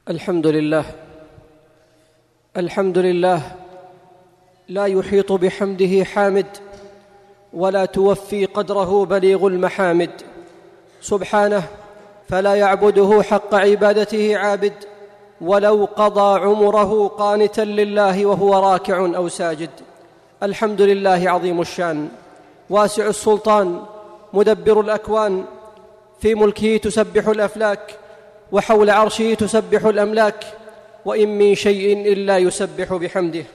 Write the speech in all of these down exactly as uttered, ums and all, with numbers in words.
الحمد لله الحمد لله لا يحيط بحمده حامد ولا توفي قدره بليغ المحامد سبحانه، فلا يعبده حق عبادته عابد ولو قضى عمره قانتا لله وهو راكع أو ساجد. الحمد لله عظيم الشان واسع السلطان مدبر الأكوان، في ملكه تسبح الأفلاك وحول عرشه تسبح الأملاك، وإن من شيء إلا يسبح بحمده.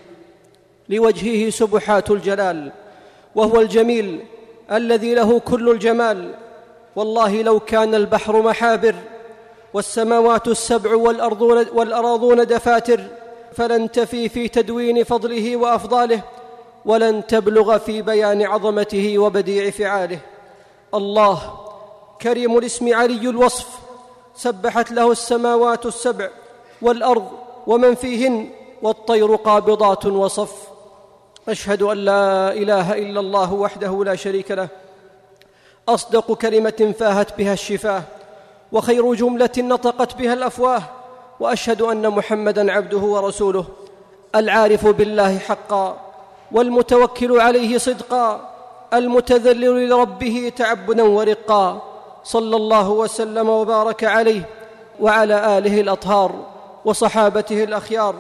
لوجهه سبحات الجلال وهو الجميل الذي له كل الجمال. والله لو كان البحر محابر والسماوات السبع والأرضون, والأراضون دفاتر فلن تفي في تدوين فضله وأفضاله، ولن تبلغ في بيان عظمته وبديع فعاله. الله كريم الاسم علي الوصف، سبحت له السماوات السبع والأرض ومن فيهن والطير قابضات وصف. أشهد أن لا إله إلا الله وحده لا شريك له، أصدق كلمة فاهت بها الشفاه وخير جملة نطقت بها الأفواه. وأشهد أن محمدًا عبده ورسوله، العارف بالله حقا والمتوكل عليه صدقا، المتذلل لربه تعبدا ورقا. صلى الله وسلم وبارك عليه وعلى آله الأطهار وصحابته الأخيار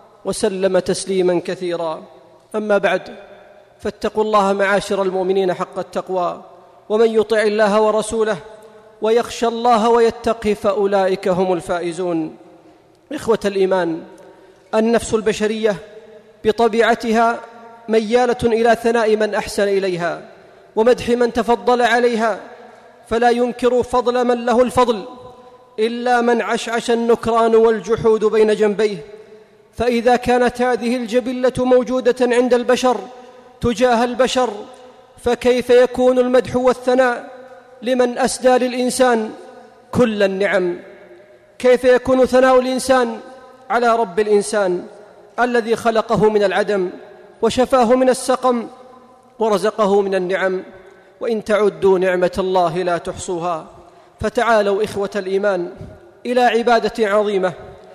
وسلم تسليما كثيرا. أما بعد، فاتقوا الله معاشر المؤمنين حق التقوى، ومن يطع الله ورسوله ويخشى الله ويتقي فأولئك هم الفائزون. إخوة الإيمان، النفس البشرية بطبيعتها ميالة إلى ثناء من أحسن إليها ومدح من تفضل عليها، فلا ينكر فضل من له الفضل إلا من عشعش النكران والجحود بين جنبيه. فإذا كانت هذه الجبلة موجودة عند البشر تجاه البشر، فكيف يكون المدح والثناء لمن أسدى للإنسان كل النعم؟ كيف يكون ثناء الإنسان على رب الإنسان الذي خلقه من العدم وشفاه من السقم ورزقه من النعم؟ وإن تعدوا نعمة الله لا تحصوها. فتعالوا إخوة الإيمان إلى عبادة عظيمة،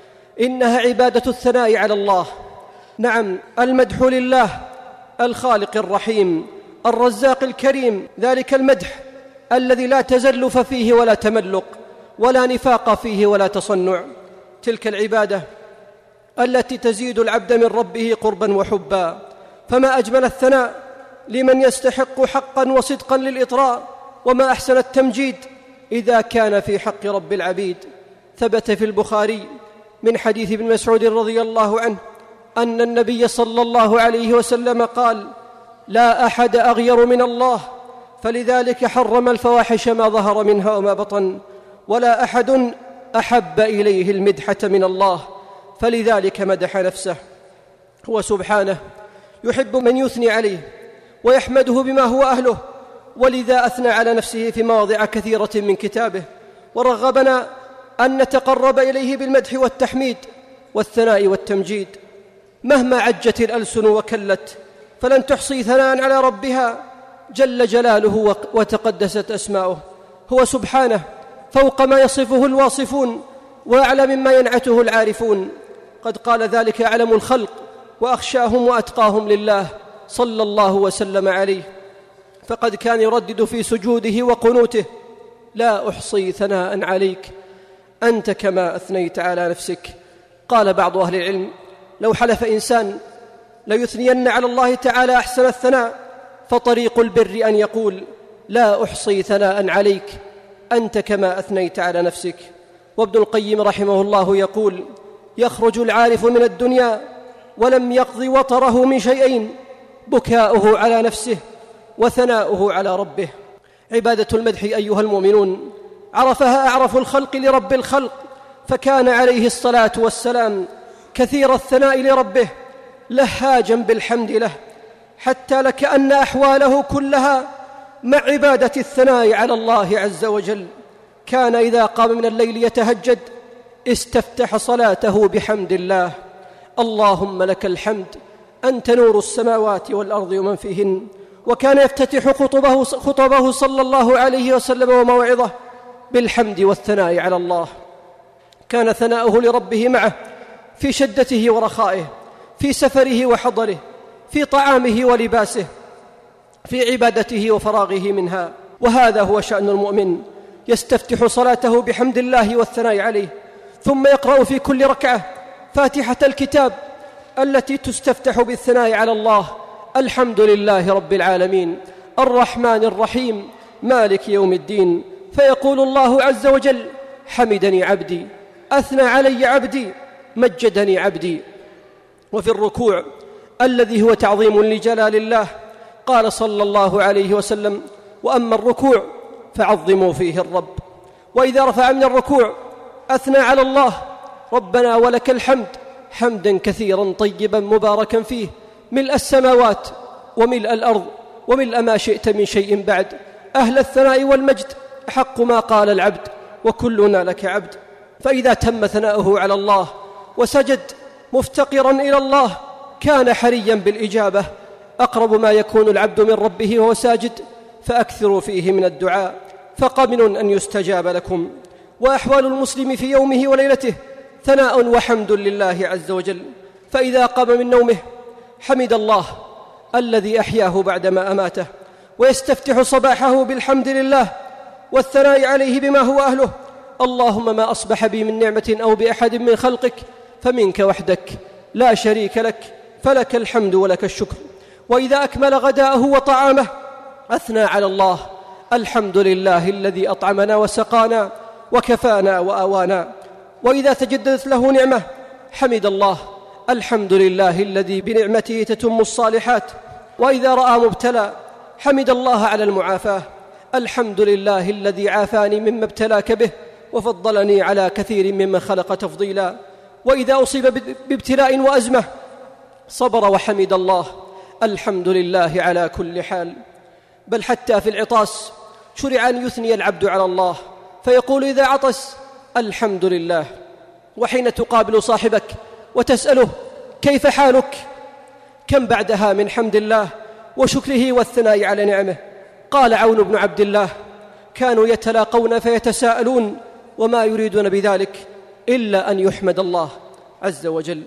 إنها عبادة الثناء على الله. نعم، المدح لله الخالق الرحيم الرزاق الكريم، ذلك المدح الذي لا تزلف فيه ولا تملق ولا نفاق فيه ولا تصنع. تلك العبادة التي تزيد العبد من ربه قربا وحبا. فما أجمل الثناء لمن يستحق حقا وصدقا للإطراء، وما أحسن التمجيد إذا كان في حق رب العبيد. ثبت في البخاري من حديث ابن مسعود رضي الله عنه أن النبي صلى الله عليه وسلم قال: لا أحد أغير من الله، فلذلك حرم الفواحش ما ظهر منها وما بطن، ولا أحد أحب إليه المدحة من الله، فلذلك مدح نفسه. هو سبحانه يحب من يثني عليه ويحمده بما هو أهله، ولذا أثنى على نفسه في مواضع كثيرة من كتابه، ورغبنا أن نتقرب إليه بالمدح والتحميد والثناء والتمجيد. مهما عجت الألسن وكلت فلن تحصي ثناء على ربها جل جلاله وتقدست أسماؤه. هو سبحانه فوق ما يصفه الواصفون وأعلى مما ينعته العارفون. قد قال ذلك أعلم الخلق وأخشاهم وأتقاهم لله صلى الله وسلم عليه، فقد كان يردد في سجوده وقنوته: لا أحصي ثناء عليك أنت كما أثنيت على نفسك. قال بعض أهل العلم: لو حلف إنسان ليثنين على الله تعالى أحسن الثناء، فطريق البر أن يقول: لا أحصي ثناء عليك أنت كما أثنيت على نفسك. وابن القيم رحمه الله يقول: يخرج العارف من الدنيا ولم يقض وطره من شيئين: بكاؤه على نفسه وثناؤه على ربه. عبادة المدح أيها المؤمنون عرفها أعرف الخلق لرب الخلق، فكان عليه الصلاة والسلام كثير الثناء لربه لهاجا بالحمد له، حتى لكأن أحواله كلها مع عبادة الثناء على الله عز وجل. كان إذا قام من الليل يتهجد استفتح صلاته بحمد الله: اللهم لك الحمد أنت نور السماوات والأرض ومن فيهن. وكان يفتتح خطبه, خطبه صلى الله عليه وسلم وموعظه بالحمد والثناء على الله. كان ثناؤه لربه معه في شدته ورخائه، في سفره وحضره، في طعامه ولباسه، في عبادته وفراغه منها. وهذا هو شأن المؤمن، يستفتح صلاته بحمد الله والثناء عليه، ثم يقرأ في كل ركعة فاتحة الكتاب التي تستفتح بالثناء على الله: الحمد لله رب العالمين الرحمن الرحيم مالك يوم الدين. فيقول الله عز وجل: حمدني عبدي، أثنى علي عبدي، مجدني عبدي. وفي الركوع الذي هو تعظيم لجلال الله قال صلى الله عليه وسلم: وأما الركوع فعظموا فيه الرب. وإذا رفع من الركوع أثنى على الله: ربنا ولك الحمد حمدا كثيرا طيبا مباركا فيه، ملء السماوات وملء الأرض وملء ما شئت من شيء بعد، أهل الثناء والمجد أحق ما قال العبد وكلنا لك عبد. فإذا تم ثناؤه على الله وسجد مفتقرا إلى الله كان حريا بالإجابة. أقرب ما يكون العبد من ربه وهو ساجد، فأكثروا فيه من الدعاء فقمن أن يستجاب لكم. وأحوال المسلم في يومه وليلته ثناء وحمد لله عز وجل. فإذا قام من نومه حمد الله الذي أحياه بعدما أماته، ويستفتح صباحه بالحمد لله والثناء عليه بما هو أهله: اللهم ما أصبح بي من نعمة أو بأحد من خلقك فمنك وحدك لا شريك لك، فلك الحمد ولك الشكر. وإذا أكمل غداءه وطعامه أثنى على الله: الحمد لله الذي أطعمنا وسقانا وكفانا وآوانا. وإذا تجددت له نعمة حمد الله: الحمد لله الذي بنعمته تتم الصالحات. وإذا رأى مبتلى حمد الله على المعافاة: الحمد لله الذي عافاني مما ابتلاك به وفضلني على كثير ممن خلق تفضيلا. وإذا أصيب بابتلاء وأزمة صبر وحمد الله: الحمد لله على كل حال. بل حتى في العطاس شرع أن يثني العبد على الله، فيقول إذا عطس: الحمد لله. وحين تقابل صاحبك وتسأله: كيف حالك؟ كم بعدها من حمد الله وشكره والثناء على نعمه. قال عون بن عبد الله: كانوا يتلاقون فيتساءلون وما يريدون بذلك إلا أن يحمد الله عز وجل.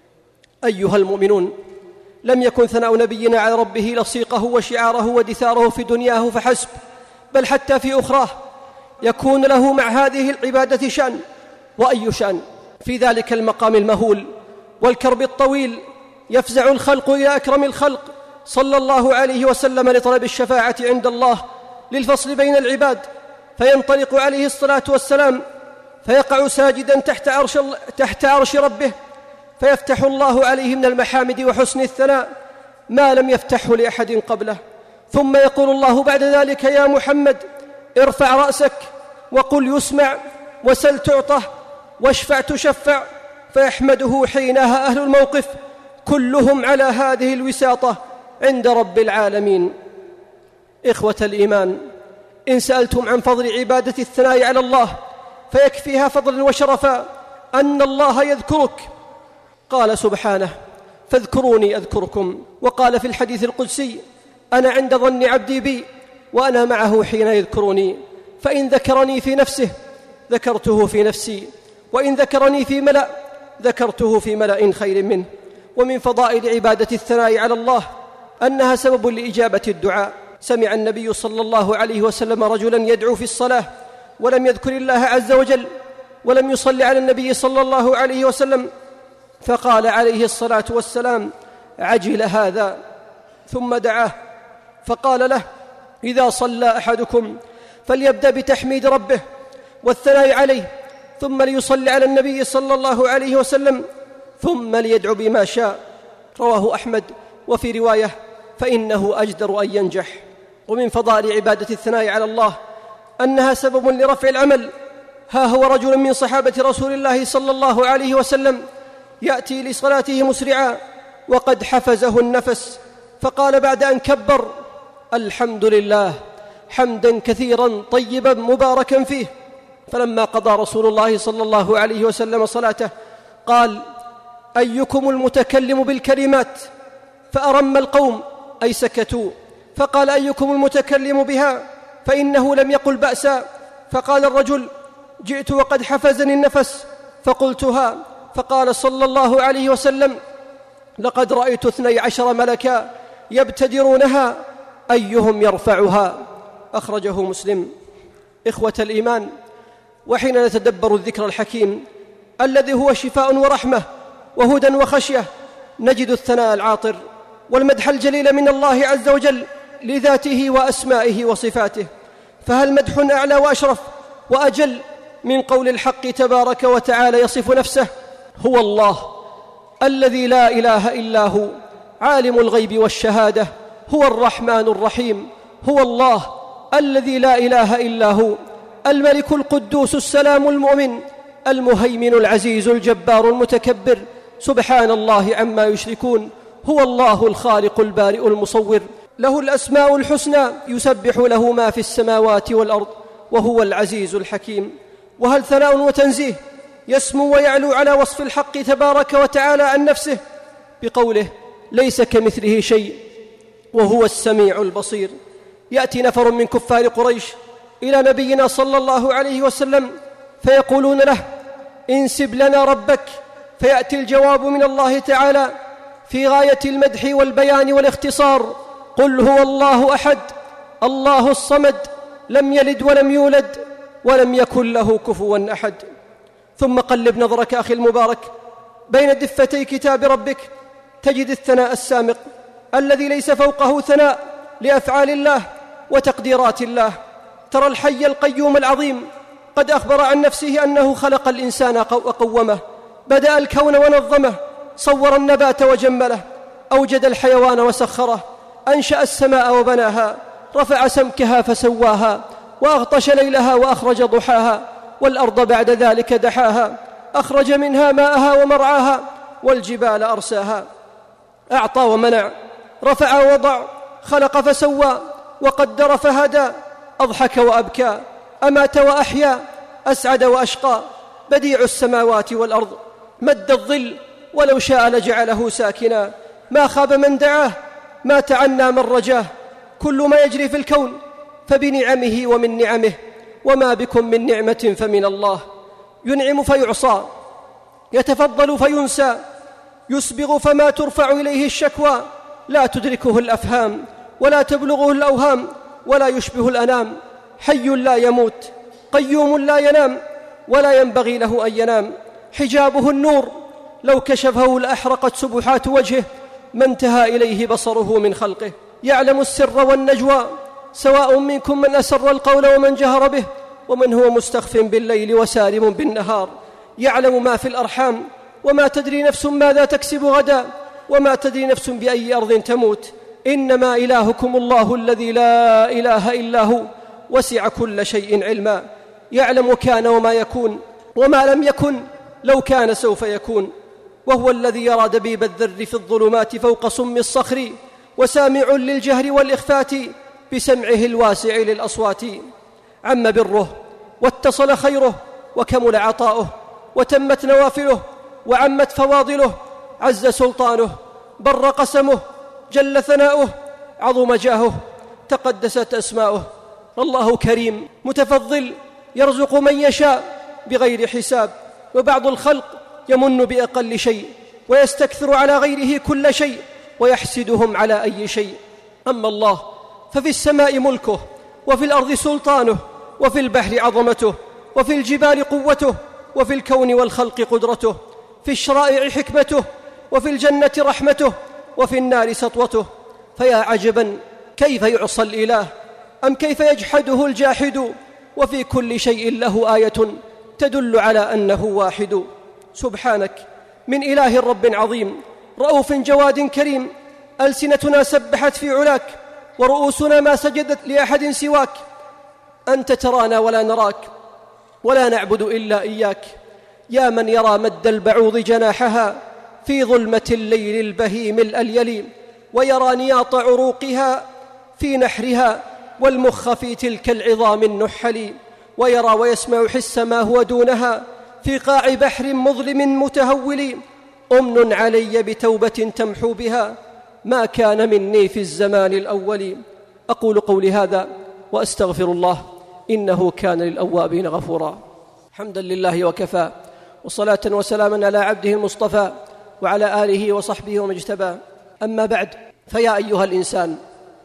أيها المؤمنون، لم يكن ثناء نبينا على ربه لصيقه وشعاره ودثاره في دنياه فحسب، بل حتى في أخراه يكون له مع هذه العبادة شأن. وأي شأن في ذلك المقام المهول والكرب الطويل يفزع الخلق إلى أكرم الخلق صلى الله عليه وسلم لطلب الشفاعة عند الله للفصل بين العباد، فينطلق عليه الصلاة والسلام فيقع ساجدا تحت عرش, تحت عرش ربه، فيفتح الله عليه من المحامد وحسن الثناء ما لم يفتحه لأحد قبله. ثم يقول الله بعد ذلك: يا محمد ارفع رأسك وقل يسمع، وسل تعطه، واشفع تشفع. فيحمده حينها أهل الموقف كلهم على هذه الوساطة عند رب العالمين. إخوة الإيمان، إن سألتم عن فضل عبادة الثناء على الله فيكفيها فضلا وشرفا أن الله يذكرك. قال سبحانه: فاذكروني أذكركم. وقال في الحديث القدسي: أنا عند ظن عبدي بي وأنا معه حين يذكرني، فإن ذكرني في نفسه ذكرته في نفسي، وإن ذكرني في ملأ ذكرته في ملأ خير منه. ومن فضائل عبادة الثناء على الله أنها سبب لإجابة الدعاء. سمع النبي صلى الله عليه وسلم رجلا يدعو في الصلاة ولم يذكر الله عز وجل ولم يصلي على النبي صلى الله عليه وسلم، فقال عليه الصلاة والسلام: عجل هذا. ثم دعاه فقال له: إذا صلى أحدكم فليبدأ بتحميد ربه والثناء عليه، ثم ليصلي على النبي صلى الله عليه وسلم، ثم ليدعو بما شاء. رواه أحمد. وفي رواية: فإنه أجدر أن ينجح. ومن فضائل عبادة الثناء على الله أنها سبب لرفع العمل. ها هو رجل من صحابة رسول الله صلى الله عليه وسلم يأتي لصلاته مسرعا وقد حفزه النفس، فقال بعد أن كبر: الحمد لله حمدا كثيرا طيبا مباركا فيه. فلما قضى رسول الله صلى الله عليه وسلم صلاته قال: أيكم المتكلم بالكلمات؟ فأرم القوم أي سكتوا. فقال: أيكم المتكلم بها؟ فإنه لم يقل بأسا. فقال الرجل: جئت وقد حفزني النفس، فقلتها، فقال صلى الله عليه وسلم: لقد رأيت اثني عشر ملكا يبتدرونها أيهم يرفعها. أخرجه مسلم. إخوة الإيمان، وحين نتدبر الذكر الحكيم الذي هو شفاء ورحمة وهدى وخشية، نجد الثناء العاطر والمدح الجليل من الله عز وجل لذاته وأسمائه وصفاته. فهل مدح أعلى وأشرف وأجل من قول الحق تبارك وتعالى يصف نفسه: هو الله الذي لا إله إلا هو عالم الغيب والشهادة هو الرحمن الرحيم. هو الله الذي لا إله إلا هو الملك القدوس السلام المؤمن المهيمن العزيز الجبار المتكبر، سبحان الله عما يشركون. هو الله الخالق البارئ المصور، له الأسماء الحسنى، يسبح له ما في السماوات والأرض، وهو العزيز الحكيم. وهل ثناء وتنزيه يسمو ويعلو على وصف الحق تبارك وتعالى عن نفسه بقوله: ليس كمثله شيء وهو السميع البصير. يأتي نفر من كفار قريش إلى نبينا صلى الله عليه وسلم فيقولون له: انسب لنا ربك، فيأتي الجواب من الله تعالى في غاية المدح والبيان والاختصار: قل هو الله أحد الله الصمد لم يلد ولم يولد ولم يكن له كفوا أحد. ثم قلب نظرك أخي المبارك بين دفتي كتاب ربك، تجد الثناء السامق الذي ليس فوقه ثناء لأفعال الله وتقديرات الله. ترى الحي القيوم العظيم قد أخبر عن نفسه أنه خلق الإنسان وقومه، بدأ الكون ونظمه، صور النبات وجمله، أوجد الحيوان وسخره، أنشأ السماء وبناها، رفع سمكها فسواها، وأغطش ليلها وأخرج ضحاها، والأرض بعد ذلك دحاها، أخرج منها ماءها ومرعاها، والجبال أرساها. أعطى ومنع، رفع ووضع، خلق فسوى، وقدر فهدى، أضحك وأبكى، أمات وأحيا، أسعد وأشقى، بديع السماوات والأرض، مد الظل ولو شاء لجعله ساكنا، ما خاب من دعاه، ما تعنى من رجاه. كل ما يجري في الكون فبنعمه ومن نعمه، وما بكم من نعمة فمن الله. ينعم فيعصى، يتفضل فينسى، يسبغ فما ترفع إليه الشكوى، لا تدركه الأفهام ولا تبلغه الأوهام، ولا يشبه الأنام. حي لا يموت، قيوم لا ينام، ولا ينبغي له أن ينام. حجابه النور، لو كشفه لأحرقت سبحات وجهه، ما انتهى إليه بصره من خلقه. يعلم السر والنجوى، سواء منكم من أسر القول ومن جهر به، ومن هو مستخف بالليل وسارم بالنهار. يعلم ما في الأرحام، وما تدري نفس ماذا تكسب غدا، وما تدري نفس بأي أرض تموت. إنما إلهكم الله الذي لا إله إلا هو، وسع كل شيء علما. يعلم كان وما يكون، وما لم يكن لو كان سوف يكون. وهو الذي يرى دبيب الذر في الظلمات فوق صم الصخر، وسامع للجهر والإخفات بسمعه الواسع للأصوات. عم بره واتصل خيره، وكمل عطاؤه، وتمت نوافله، وعمت فواضله. عز سلطانه، بر قسمه، جل ثناؤه، عظم جاهه، تقدست أسماؤه. الله كريم متفضل، يرزق من يشاء بغير حساب. وبعض الخلق يمن بأقل شيء، ويستكثر على غيره كل شيء، ويحسدهم على أي شيء. أما الله ففي السماء ملكه، وفي الأرض سلطانه، وفي البحر عظمته، وفي الجبال قوته، وفي الكون والخلق قدرته، في الشرائع حكمته، وفي الجنة رحمته، وفي النار سطوته. فيا عجبا كيف يعصى الإله، أم كيف يجحده الجاحد، وفي كل شيء له آية تدل على أنه واحد. سبحانك من إله رب عظيم، رؤوف جواد كريم. ألسنتنا سبحت في علاك، ورؤوسنا ما سجدت لأحد سواك. أنت ترانا ولا نراك، ولا نعبد إلا إياك. يا من يرى مد البعوض جناحها في ظلمة الليل البهيم الأليل، ويرى نياط عروقها في نحرها، والمخ في تلك العظام النحل، ويرى ويسمع حس ما هو دونها في قاع بحر مظلم متهول. أمن علي بتوبة تمحو بها ما كان مني في الزمان الأول. أقول قولي هذا وأستغفر الله، إنه كان للأوابين غفورا. حمدا لله وكفى، وصلاة وسلاما على عبده المصطفى وعلى آله وصحبه ومن اجتبى. أما بعد، فيا أيها الإنسان،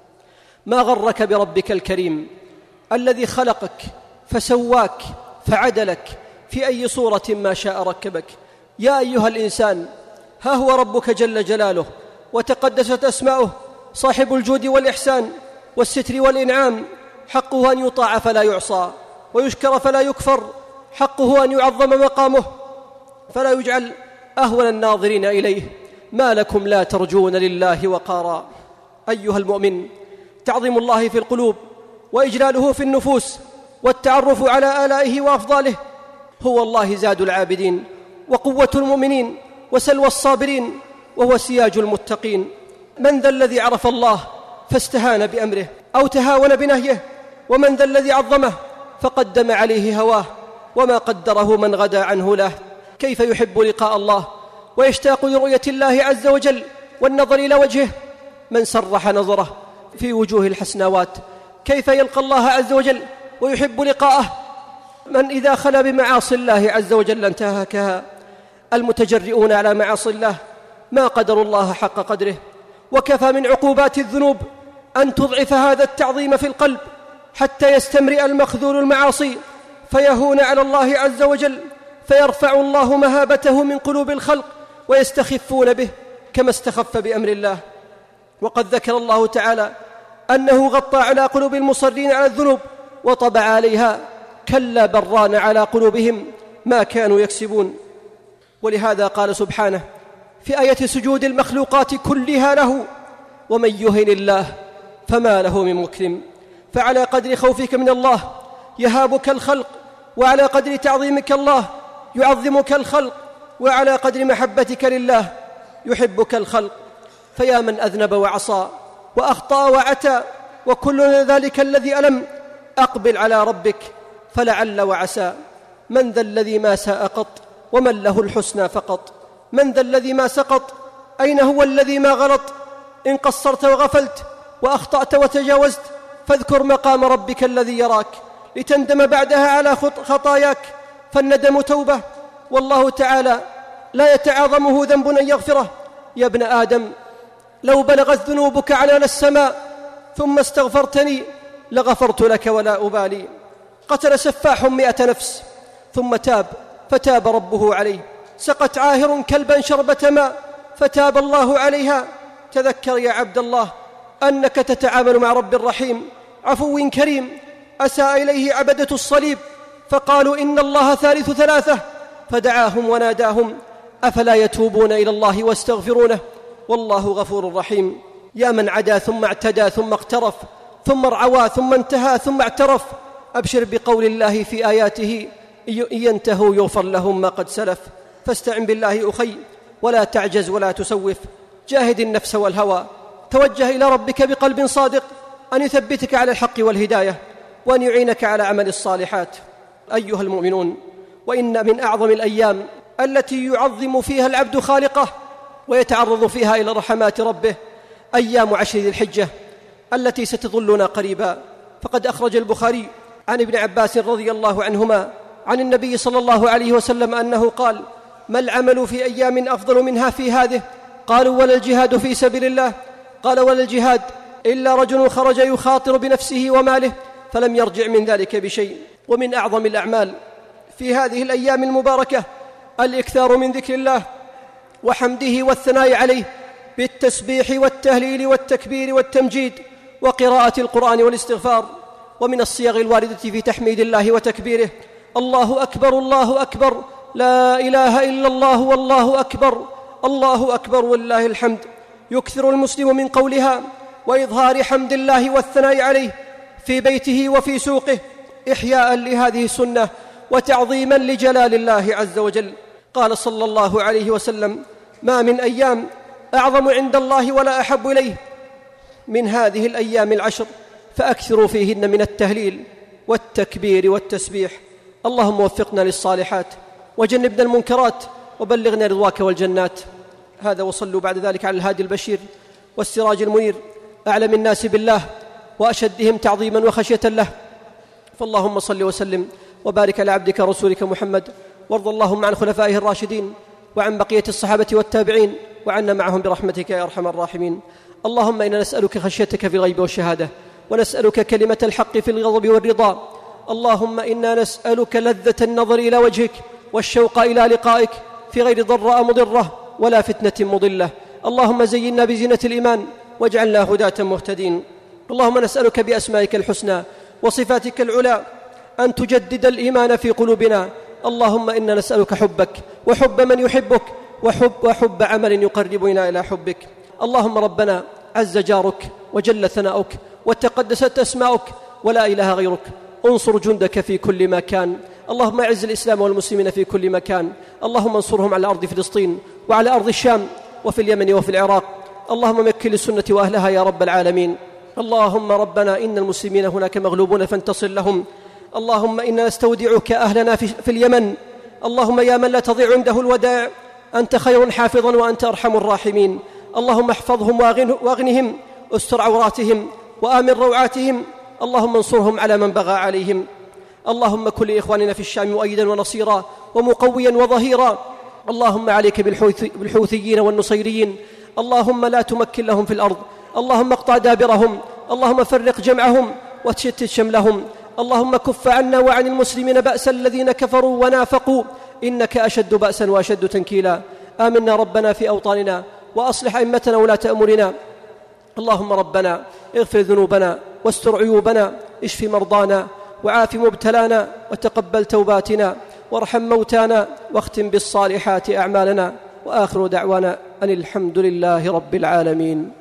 ما غرك بربك الكريم الذي خلقك فسواك فعدلك في أي صورة ما شاء ركبك. يا أيها الإنسان، ها هو ربك جل جلاله وتقدست أسماؤه، صاحب الجود والإحسان والستر والإنعام، حقه أن يطاع فلا يعصى ويشكر فلا يكفر، حقه أن يعظم مقامه فلا يجعل أهون الناظرين إليه. ما لكم لا ترجون لله وقارا. أيها المؤمن، تعظيم الله في القلوب وإجلاله في النفوس والتعرف على آلائه وأفضاله هو الله زاد العابدين وقوة المؤمنين وسلوى الصابرين وهو سياج المتقين. من ذا الذي عرف الله فاستهان بأمره أو تهاون بنهيه؟ ومن ذا الذي عظمه فقدم عليه هواه وما قدره من غدا عنه له؟ كيف يحب لقاء الله ويشتاق لرؤية الله عز وجل والنظر إلى وجهه؟ من سرح نظره في وجوه الحسناوات كيف يلقى الله عز وجل ويحب لقاءه؟ من إذا خلا بمعاصي الله عز وجل انتهكها. المتجرئون على معاصي الله ما قدروا الله حق قدره، وكفى من عقوبات الذنوب أن تضعف هذا التعظيم في القلب حتى يستمرئ المخذول المعاصي فيهون على الله عز وجل، فيرفع الله مهابته من قلوب الخلق ويستخفون به كما استخف بأمر الله. وقد ذكر الله تعالى أنه غطى على قلوب المصرين على الذنوب وطبع عليها، كلا بران على قلوبهم ما كانوا يكسبون. ولهذا قال سبحانه في آية سجود المخلوقات كلها له: ومن يهن الله فما له من مكرم. فعلى قدر خوفك من الله يهابك الخلق، وعلى قدر تعظيمك الله يعظمك الخلق، وعلى قدر محبتك لله يحبك الخلق. فيا من أذنب وعصى وأخطأ وعتى وكل ذلك الذي ألم، أقبل على ربك فلعل وعسى. من ذا الذي ما ساء قط ومن له الحسنى فقط؟ من ذا الذي ما سقط؟ أين هو الذي ما غلط؟ إن قصرت وغفلت وأخطأت وتجاوزت فاذكر مقام ربك الذي يراك لتندم بعدها على خطاياك، فالندم توبة، والله تعالى لا يتعاظمه ذنب أن يغفره. يا ابن آدم، لو بلغت ذنوبك عنان السماء ثم استغفرتني لغفرت لك ولا أبالي. قتل سفاح مئة نفس ثم تاب فتاب ربه عليه. سقت عاهر كلبا شربة ماء فتاب الله عليها. تذكر يا عبد الله أنك تتعامل مع رب رحيم عفو كريم. أساء إليه عبدة الصليب فقالوا إن الله ثالث ثلاثة فدعاهم وناداهم، أفلا يتوبون إلى الله واستغفرونه والله غفور رحيم. يا من عدا ثم اعتدى ثم اقترف ثم ارعوى ثم انتهى ثم اعترف، أبشر بقول الله في آياته: إن ينتهوا يغفر لهم ما قد سلف. فاستعن بالله أخي ولا تعجز ولا تسوف، جاهد النفس والهوى، توجه إلى ربك بقلب صادق أن يثبتك على الحق والهداية وأن يعينك على عمل الصالحات. أيها المؤمنون، وإن من أعظم الأيام التي يعظم فيها العبد خالقه ويتعرض فيها إلى رحمات ربه أيام عشر ذي الحجة التي ستظلنا قريبا. فقد أخرج البخاري عن ابن عباس رضي الله عنهما عن النبي صلى الله عليه وسلم أنه قال: ما العمل في أيام أفضل منها في هذه؟ قالوا: ولا الجهاد في سبيل الله. قال: ولا الجهاد إلا رجل خرج يخاطر بنفسه وماله فلم يرجع من ذلك بشيء. ومن أعظم الأعمال في هذه الأيام المباركة الإكثار من ذكر الله وحمده والثناء عليه بالتسبيح والتهليل والتكبير والتمجيد وقراءة القرآن والاستغفار. ومن الصيغ الواردة في تحميد الله وتكبيره: الله أكبر الله أكبر، لا إله إلا الله والله أكبر، الله أكبر ولله الحمد. يكثر المسلم من قولها وإظهار حمد الله والثناء عليه في بيته وفي سوقه إحياء لهذه السنة وتعظيما لجلال الله عز وجل. قال صلى الله عليه وسلم: ما من أيام أعظم عند الله ولا أحب إليه من هذه الأيام العشر، فأكثروا فيهن من التهليل والتكبير والتسبيح. اللهم وفقنا للصالحات وجنبنا المنكرات وبلغنا رضواك والجنات. هذا، وصلوا بعد ذلك على الهادي البشير والسراج المنير، أعلم الناس بالله وأشدهم تعظيما وخشية له. فاللهم صل وسلم وبارك على عبدك رسولك محمد وارض اللهم عن خلفائه الراشدين وعن بقية الصحابة والتابعين وعنا معهم برحمتك يا أرحم الراحمين. اللهم إنا نسألك خشيتك في الغيب والشهادة، ونسألك كلمة الحق في الغضب والرضا. اللهم إنا نسألك لذة النظر إلى وجهك والشوق إلى لقائك في غير ضراء مضرة ولا فتنة مضلة. اللهم زينا بزينة الإيمان واجعلنا هداة مهتدين. اللهم نسألك بأسمائك الحسنى وصفاتك العلى أن تجدد الإيمان في قلوبنا. اللهم إنا نسألك حبك وحب من يحبك وحب, وحب عمل يقربنا إلى حبك. اللهم ربنا عز جارك وجل ثناؤك وتقدست أسماؤك ولا إله غيرك، انصر جندك في كل مكان. اللهم اعز الإسلام والمسلمين في كل مكان. اللهم انصرهم على أرض فلسطين وعلى أرض الشام وفي اليمن وفي العراق. اللهم مكن للسنة وأهلها يا رب العالمين. اللهم ربنا إن المسلمين هناك مغلوبون فانتصر لهم. اللهم إنا نستودعك أهلنا في, في اليمن. اللهم يا من لا تضيع عنده الودائع، أنت خير حافظا وأنت أرحم الراحمين. اللهم احفظهم واغنهم، استر عوراتهم وآمن روعاتهم. اللهم انصرهم على من بغى عليهم. اللهم كن لإخواننا في الشام مؤيدا ونصيرا ومقويا وظهيرا. اللهم عليك بالحوثيين والنصيريين. اللهم لا تمكن لهم في الأرض. اللهم اقطع دابرهم. اللهم فرق جمعهم وتشتت شملهم. اللهم كف عنا وعن المسلمين بأس الذين كفروا ونافقوا، إنك أشد بأسا وأشد تنكيلا. آمنا ربنا في أوطاننا وأصلح أئمتنا ولاة أمورنا. اللهم ربنا اغفر ذنوبنا واستر عيوبنا، اشف مرضانا وعاف مبتلانا وتقبل توباتنا وارحم موتانا واختم بالصالحات أعمالنا. وآخر دعوانا أن الحمد لله رب العالمين.